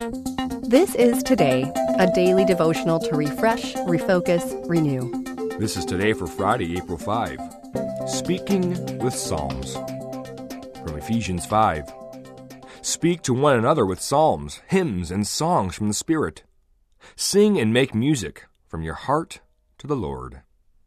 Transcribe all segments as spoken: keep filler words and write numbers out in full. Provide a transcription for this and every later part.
This is Today, a daily devotional to refresh, refocus, renew. This is Today for Friday, April fifth. Speaking with Psalms. From Ephesians five. Speak to one another with psalms, hymns, and songs from the Spirit. Sing and make music from your heart to the Lord.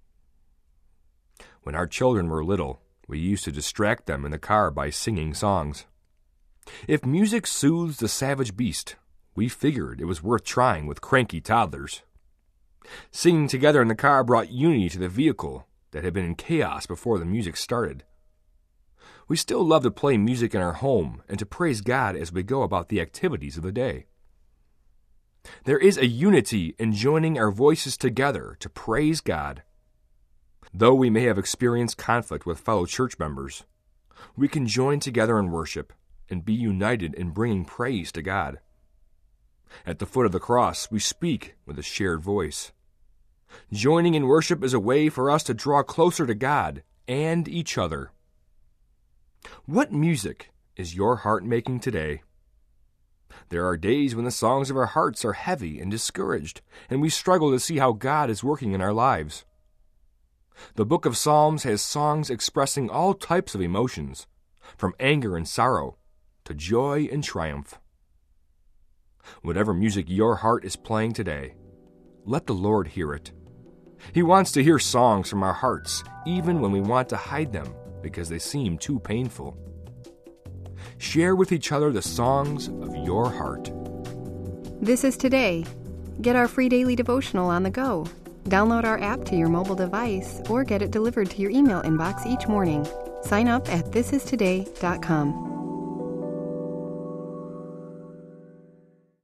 When our children were little, we used to distract them in the car by singing songs. If music soothes the savage beast, we figured it was worth trying with cranky toddlers. Singing together in the car brought unity to the vehicle that had been in chaos before the music started. We still love to play music in our home and to praise God as we go about the activities of the day. There is a unity in joining our voices together to praise God. Though we may have experienced conflict with fellow church members, we can join together in worship and be united in bringing praise to God. At the foot of the cross, we speak with a shared voice. Joining in worship is a way for us to draw closer to God and each other. What music is your heart making today? There are days when the songs of our hearts are heavy and discouraged, and we struggle to see how God is working in our lives. The book of Psalms has songs expressing all types of emotions, from anger and sorrow to joy and triumph. Whatever music your heart is playing today, let the Lord hear it. He wants to hear songs from our hearts, even when we want to hide them because they seem too painful. Share with each other the songs of your heart. This is Today. Get our free daily devotional on the go. Download our app to your mobile device or get it delivered to your email inbox each morning. Sign up at this is today dot com.